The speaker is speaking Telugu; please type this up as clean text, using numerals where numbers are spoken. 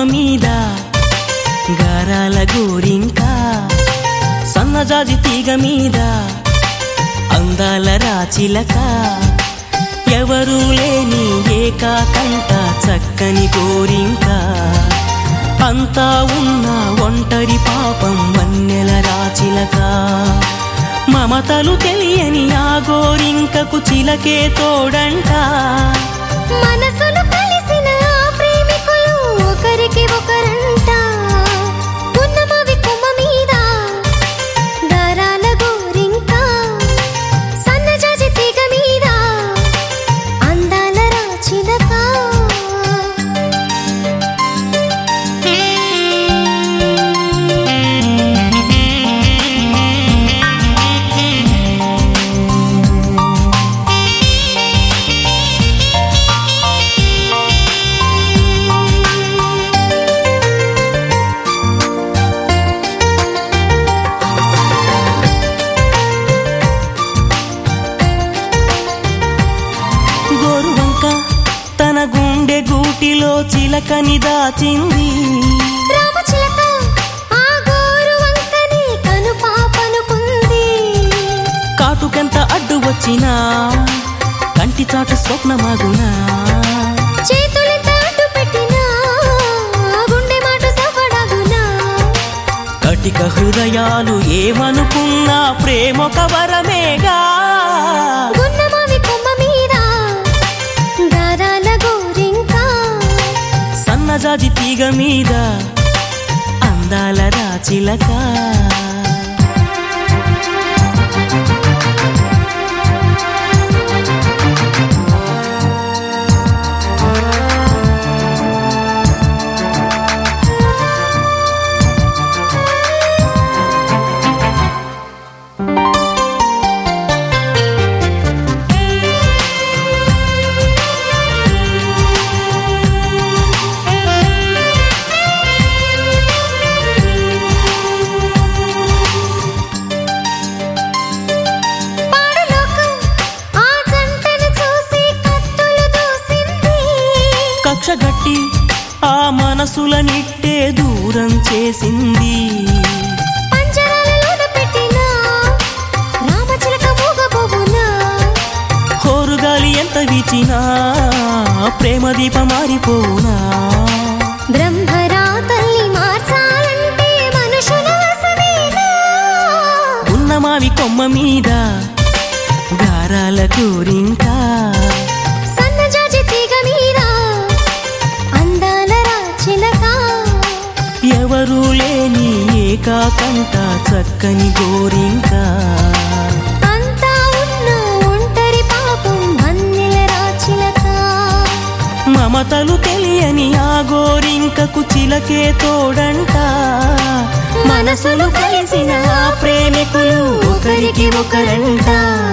మీద గారాల గోరింక సన్నజాజి తీగ మీద అందాల రాచిలక ఎవరూ లేని ఏకాకంట చక్కని గోరింక అంతా ఉన్న ఒంటరి పాపం వన్నెల రాచిలక మమతలు తెలియని ఆ గోరింకకు చిలకే తోడంట మనసులు కలిసిన ఆ ప్రేమికులు ఒకరికి ఒకరంట ఉన్నమవి కొమ్మ మీద గారాల గోరింక సన్నజాజి తీగ మీద అందాల రాచిలక తన గుండె గూటిలో చిలకని దాచింది రామచిలక ఆ గోరువంకని కను పాపనుకుంది కాటుకెంత అడ్డు వచ్చినా కంటి చాటు స్వప్నమాగునా చేతులెంత అడ్డు పెట్టినా గుండె మాట సఫడాగునా కటిక హృదయాలు ఏమనుకున్నా ప్రేమొక వరమేగా ఉన్నమవి కొమ్మ మీద గారాల గోరింక సన్నజాజి తీగ మీద అందాల రాచిలక కక్షగట్టి ఆ మనసులనిట్టే దూరం చేసింది పంజరాలలోన పెట్టిన రామచిలక మూగబోవునా హోరుగాలి ఎంత వీచినా ప్రేమ దీపం మారిపోవునా బ్రహ్మరా తల్లి మార్చాలంటే మనుషుల వశమేనా ఉన్నమావి కొమ్మ మీద గారాల గోరింక సన్నజాజి తీగ మీద అందాల రాచిలక ఎవరూ లేని ఏకాకంట చక్కని గోరింక అంతా ఉన్న ఒంటరి పాపం వన్నెల రాచిలక మమతలు తెలియని ఆ గోరింకకు చిలకే తోడంట మనసులు కలిసిన ఆ ప్రేమికులు ఒకరికి ఒకరంట